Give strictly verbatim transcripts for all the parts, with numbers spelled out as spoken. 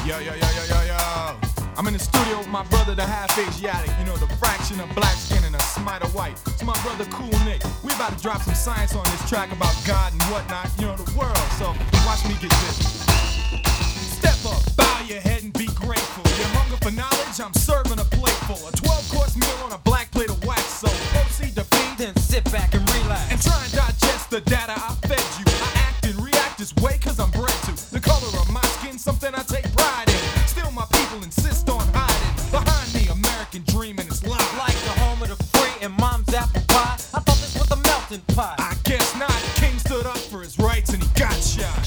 Yo, yo, yo, yo, yo, yo. I'm in the studio with my brother, the half Asiatic. You know, the fraction of black skin and a smite of white. It's my brother, Cool Nick. We about to drop some science on this track about God and whatnot, you know, the world. So, watch me get this. Step up, bow your head and be grateful. Your hunger for knowledge, I'm serving a plateful. A twelve-course meal on a black plate of wax. So, proceed to feed, Then sit back and relax. and try and digest the data I fed you. I act and react this way cause I'm bred to. The color of my skin, something I take pride in. Still my people insist on hiding behind the American dream and it's lies. Like the home of the free and mom's apple pie. I thought this was a melting pot. I guess not. King stood up for his rights and he got shot.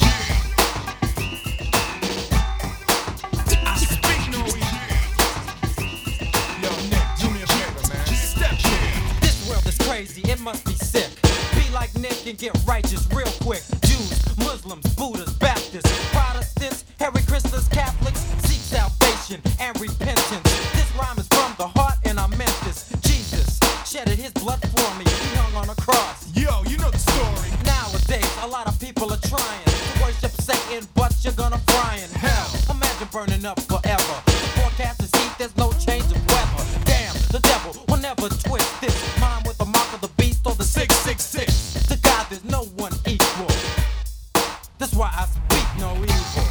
I speak no evil. Yo, Nick, do me a favor, man. Step here. This world is crazy, it must be sick. Be like Nick and get righteous real quick. Jews, Muslims, Buddhists, Baptists, Protestants, Hare Krishnas, Catholics, seek salvation and repentance. This rhyme is from the heart and I meant this. Jesus shedded his blood for me, he hung on a cross. Yo, you know the story. Nowadays, a lot of people are trying to worship Satan, but you're gonna fry in hell. Imagine burning up forever. The forecast is heat, there's no change of weather. Damn, the devil will never twist this mind with the mark of the beast or the six six six. To God, there's no one equal. That's why I speak no evil.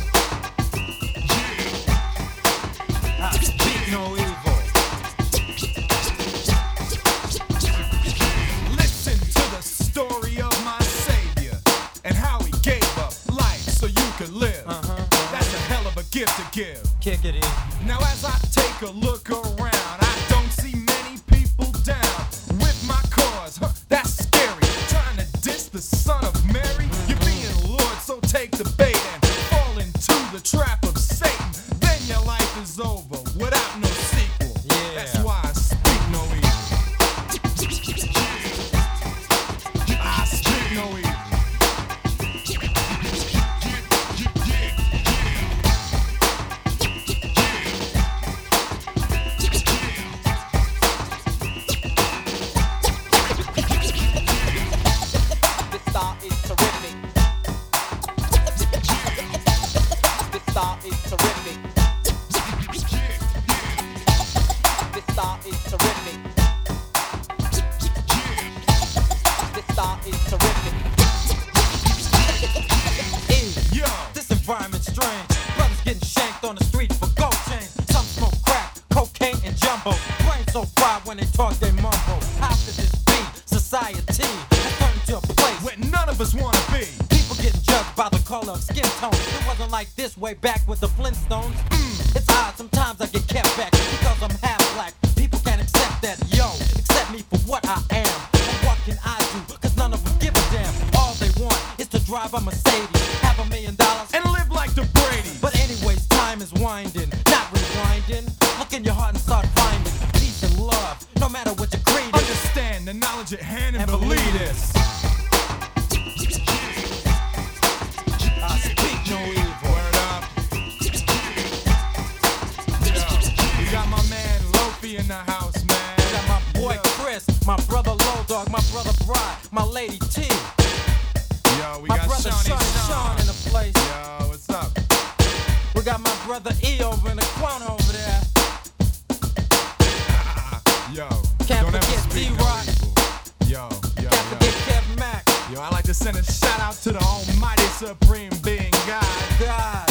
I speak no evil. Listen to the story of my savior and how he gave up life so you could live. Uh-huh. That's a hell of a gift to give. Kick it in. Now as I take a look around, I don't see many people down with my cause. Huh, that's scary. Trying to diss the son of Mary. You're being lured, so take the bait and fall into the trap of Satan. Then your life is over without no sequel. Yeah. That's why I speak no evil. I speak no evil. This star is terrific. This star is terrific. This star is terrific. This star is terrific. Ew, Yo. this environment's strange. Brothers getting shanked on the street for gold chains. Some smoke crack, cocaine, and jumbo. Brains so fried when they talk, they mumble. How could this be? Society has turned into a place Where none of us wanna be. people getting judged by the color of skin tone. It wasn't like this way back with the Flintstones. Mm, it's odd, sometimes I get kept back because I'm half black. People can't accept that, yo, accept me for what I am. And what can I do? Cause none of them give a damn. All they want is to drive a Mercedes, have a million dollars. And live like the Brady. But anyways, time is winding, not rewinding. Look in your heart and start finding peace and love, no matter what your creed is. Understand the knowledge at hand and, And believe believe this. I speak no evil. Word up. Yo, we got my man Lofi in the house, man. Got my boy Yo. Chris, my brother Low Dog, my brother Bride, my lady T, Yo, we my got brother Shawnee Sean, Sean. Sean in the place. Yo, what's up? We got my brother E over in the corner over there. Yo, Can't don't ever forget speak no D-Rock. evil. Yo, yo, Can't yo. forget Kev Mack. Yo, I like to send a shout out to the almighty supreme being God. God,